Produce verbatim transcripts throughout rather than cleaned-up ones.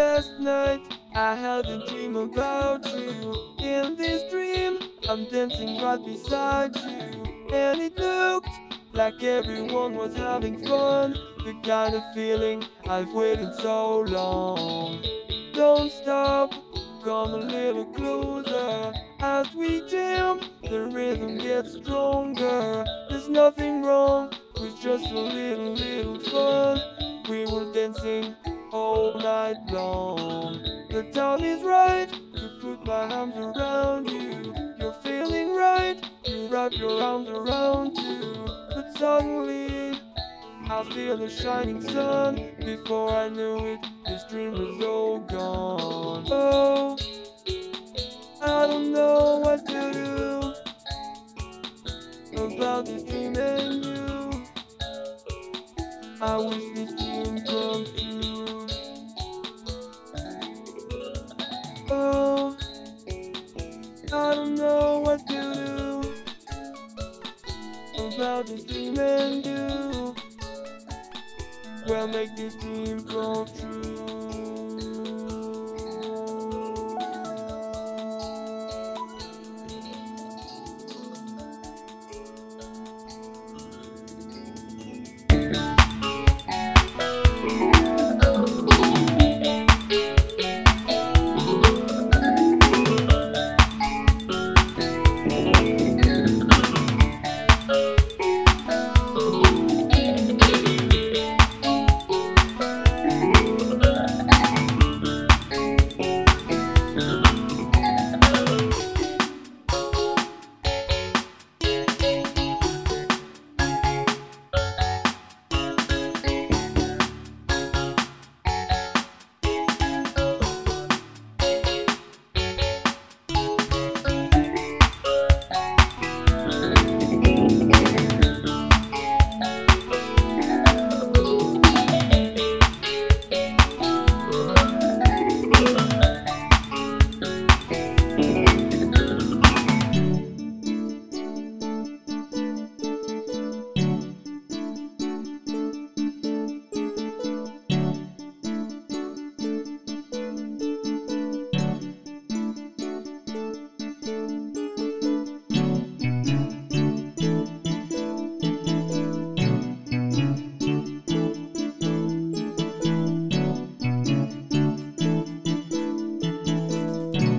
Last night I had a dream about you. In this dream I'm dancing right beside you, and it looked like everyone was having fun. The kind of feeling I've waited so long. Don't stop, come a little closer. As we jam, the rhythm gets stronger. There's nothing wrong with just a little, little fun. We were dancing all night long. The time is right to put my arms around you. You're feeling right, you wrap your arms around you. But suddenly I feel the shining sun. Before I knew it, this dream was all gone. Oh, I don't know what to do about this dream and you. I wish this dream come true. Oh, I don't know what to do about this dream and you. Well, make this dream come true.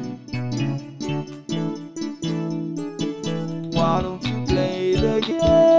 Why don't you play the game?